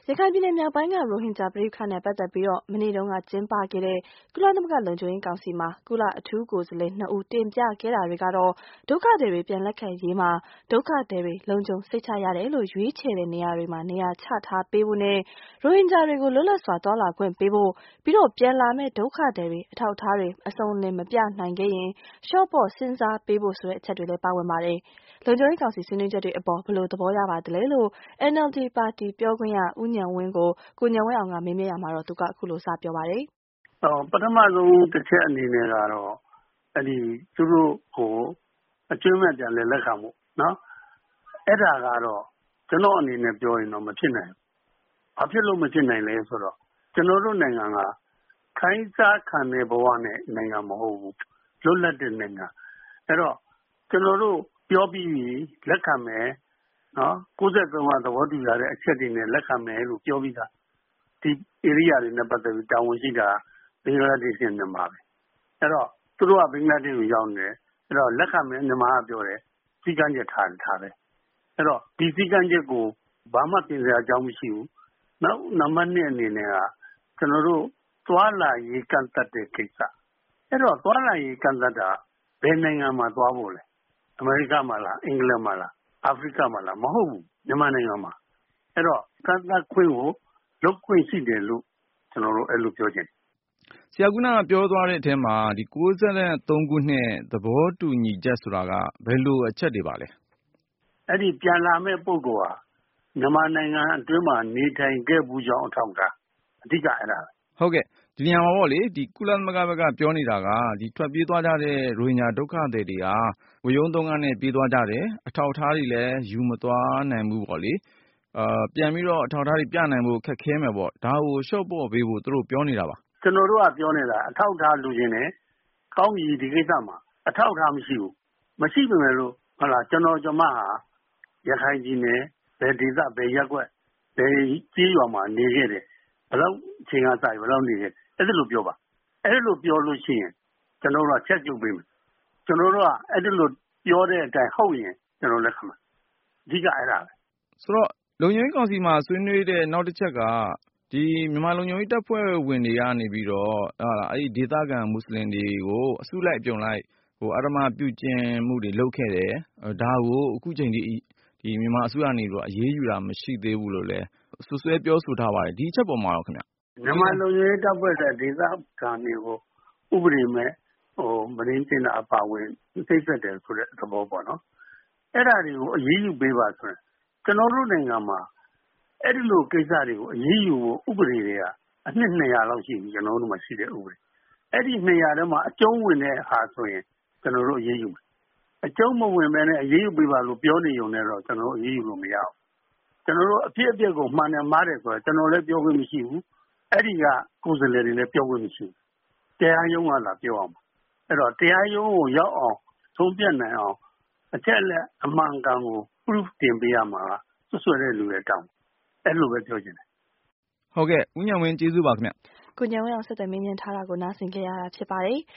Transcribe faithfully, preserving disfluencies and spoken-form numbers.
ရခိုင်ပြည်နယ်မြောက်ပိုင်းကရိုဟင်ဂျာပဋိပက္ခနဲ့ပတ်သက်ပြီးမနေ့တုန်းကကျင်းပခဲ့တဲ့ကုလသမဂ္ဂလုံခြုံရေးကောင်စီမှာကုလအထူးကိုယ်စားလှယ်နှစ်ဦးတင်ပြခဲ့တာတွေကတော့ဒုက္ခသည်တွေပြန်လက်ခံရေးမှာဒုက္ခသည်တွေလုံခြုံစိတ်ချရတယ်လို့ရွေးချယ်တဲ့နေရာတွေမှာနေရာချထားပေးဖို့နဲ့ရိုဟင်ဂျာတွေကိုလွတ်လပ်စွာသွားလာခွင့်ပေးဖို့ပြီးတော့ပြန်လာမဲ့ဒုက္ခသည်တွေအထောက်အထားတွေအစုံအလင်မပြနိုင်ခဲ့ရင်လျှော့ပေါ့စဉ်းစားပေးဖို့ဆိုတဲ့အချက်တွေလည်းပါဝင်ပါတယ်။လုံခြုံရေးကောင်စီဆွေးနွေးချက်တွေအပေါ်ဘယ်လိုသဘောရပါသလဲလို့ N L D ပါတီပြောခွင့်ရဦးဉာဏ်ဝင်းကိုကိုဉာဏ်ဝင်းအောင်ကမေးမြန်းရမှာတော့သူကအခုလိုစပြောပါတယ်။အော်ပထမဆုံးတစ်ချက်အနေနဲ့ကတော့အဲ့ဒီသူတို့ကိုအကျွမ်းမဲ့ပြန်လဲလက်ခံမှုနော်အဲ့ဒါကတော့ကျွန်တော်အနေနဲ့ပြောရင်တော့မဖြစ်နိုင်ဘူး။ဘာဖြစ်လို့မဖြစ်နိုင်လဲဆိုတော့ကျွန်တော်တို့နိုင်ငံကခိုင်းစားခံတဲ့ဘဝနဲ့နိုင်ငံမဟုတ်ဘူး။လွတ်လပ်တဲ့နိုင်ငံအဲ့တော့ကျွန်တော်တို့ပြောပြီးလက်ခံမယ်နော်ကိုယ်ဆက်သုံးကသဘောတူရတဲ့အချက်တွေနဲ့လက်ခံမယ်လို့ပြောပြီးသားဒီ area တွေနဲ့ပတ်သက်ပြီးတာဝန်ရှိတာဘင်္ဂလားဒေ့ရှ်နဲ့မြန်မာပဲအဲ့တော့သူတို့ကဘင်္ဂလားဒေ့ရှ်ကိုရောက်နေတယ်အဲ့တော့လက်ခံမယ်မြန်မာကပြောတယ်စီကံချက်ထားထားတယ်အဲ့တော့ဒီစီကံချက်ကိုဘာမှပြင်စရာအကြောင်းမရှိဘူးနောက်နံပါတ်နှစ်အနေနဲ့ကကျွန်တော်တို့သွားလာရေးကန့်သတ်တဲ့ကိစ္စအဲ့တော့သွားလာရေးကန့်သတ်တာဘယ်နိုင်ငံမှာသွားဖို့လဲအမေရိကမှာလားအင်္ဂလန်မှာလားအာဖရိကမှာလားမဟုတ်ဘူးမြန်မာနိုင်ငံမှာအဲ့တော့ကန့်သတ်ခွင့်ကိုလုပ်ခွင့်ရှိတယ်လို့ကျွန်တော်တို့အဲ့လိုပြောချင်တယ်ဆရာကပြောသွားတဲ့အထဲမှာဒီ၉၃ခုနှစ်သဘောတူညီချက်ဆိုတာကဘယ်လိုအချက်တွေပါလဲအဲ့ဒီပြန်လာမဲ့ပုဂ္ဂိုလ်ဟာမြန်မာနိုင်ငံအတွင်းမှာနေထိုင်ခဲ့ဘူးကြောင်းအထောက်အထားအဓိကအဲ့ဒါဟုတ်ကဲ့ဒီနေရာမှာပေါ့လေဒီကုလသမဂ္ဂဘက်ကပြောနေတာကဒီထွက်ပြေးသွားကြတဲ့ရိုဟင်ဂျာဒုက္ခသည်တွေဟာဝရုံးသုံးကားနဲ့ပြေးသွားကြတယ်အထောက်အထားတွေလည်းယူမသွားနိုင်ဘူးပေါ့လေအာပြန်ပြီးတော့အထောက်အထားတွေပြနိုင်ဖို့ခက်ခဲမယ်ပေါ့ဒါကိုလျှော့ပေါ့ပေးဖို့သူတို့ပြောနေတာပါကျွန်တော်တို့ကပြောနေတာအထောက်အထားလူချင်းနဲ့ကောင်းပြီဒီကိစ္စမှာအထောက်အထားမရှိဘူးမရှိပေမဲ့လို့ဟုတ်လားကျွန်တော်ကျွန်မဟာရခိုင်ပြည်နယ်ဘယ်ဒေသဘယ်ရပ်ကွက်ဘယ်ကြီးရွာမှာနေခဲ့တယ်ဘယ်လောက်အချိန်ကစဘယ်လောက်နေခဲ့အဲ့ဒါလိုပြောပါအဲ့လိုပြောလို့ရှိရင်ကျွန်တော်တို့ကချက်ပြုတ်ပေးမယ်ကျွန်တော်တို့ကအဲ့ဒါလိုပြောတဲ့အတိုင်းဟုတ်ရင်ကျွန်တော်လက်ခံမှာအဓိကအဲ့ဒါပဲဆိုတော့လုံခြုံရေးကောင်စီမှာဆွေးနွေးတဲ့နောက်တစ်ချက်ကဒီမြန်မာလုံခြုံရေးတပ်ဖွဲ့ဝင်တွေကနေပြီးတော့ဟာအဲ့ဒီဒေသခံမွတ်စလင်တွေကိုအစုလိုက်ပြုံလိုက်ဟိုအရမပြုကျင်မှုတွေလုပ်ခဲ့တယ်ဒါကိုအခုချိန်ဒီဒီမြန်မာအစိုးရနေပြီးတော့အရေးယူတာမရှိသေးဘူးလို့လည်းဆွဆွဲပြောဆိုထားပါတယ်ဒီအချက်ပေါ်မှာတော့ခင်ဗျမြန်မာလုံခြုံရေးတပ်ဖွဲ့တဲ့ဒေသခံတွေကိုဥပဒေမဲ့ဟိုမရင်းတင်တာအပါဝင်သိသက်တယ်ဆိုတဲ့သဘောပေါ့နော်အဲ့ဒါတွေကိုအရေးယူပေးပါဆိုရင်ကျွန်တော်တို့နိုင်ငံမှာအဲ့ဒီလိုကိစ္စတွေကိုအရေးယူဖို့ဥပဒေတွေကအနှစ်နှစ်ရာလောက်ရှိပြီကျွန်တော်တို့မှာရှိတဲ့ဥပဒေအဲ့ဒီနှစ်ရာထဲမှာအကျုံးဝင်တဲ့ဟာဆိုရင်ကျွန်တော်တို့အရေးယူမယ်အကျုံးမဝင်ဘဲနဲ့အရေးယူပေးပါလို့ပြောနေုံနဲ့တော့ကျွန်တော်တို့အရေးယူလို့မရဘူးကျွန်တော်တို့အဖြစ်အပျက်ကိုမှန်တယ်မှားတယ်ဆိုတော့ကျွန်တော်လည်းပြောခွင့်မရှိဘူးအဲ့ဒီကကိုယ်စားလှယ်တွေလည်းပြောခွင့်မရှိဘူးတရားရုံးကလာပြောအောင်အဲ့တော့တရားရုံးကိုရောက်အောင်သုံးပြနိုင်အောင်အချက်လက်အမှန်ကန်ကို proof တင်ပေးရမှာဆွဆွဲတဲ့လူတွေတောင်းအဲ့လိုပဲပြောချင်တယ်ဟုတ်ကဲ့ဦးဉာဏ်ဝင်းကျေးဇူးပါခင်ဗျကိုဉာဏ်ဝင်းအောင်ဆက်သွယ်မင်းမြန်းထားတာကိုနားဆင်ကြရတာဖြစ်ပါတယ်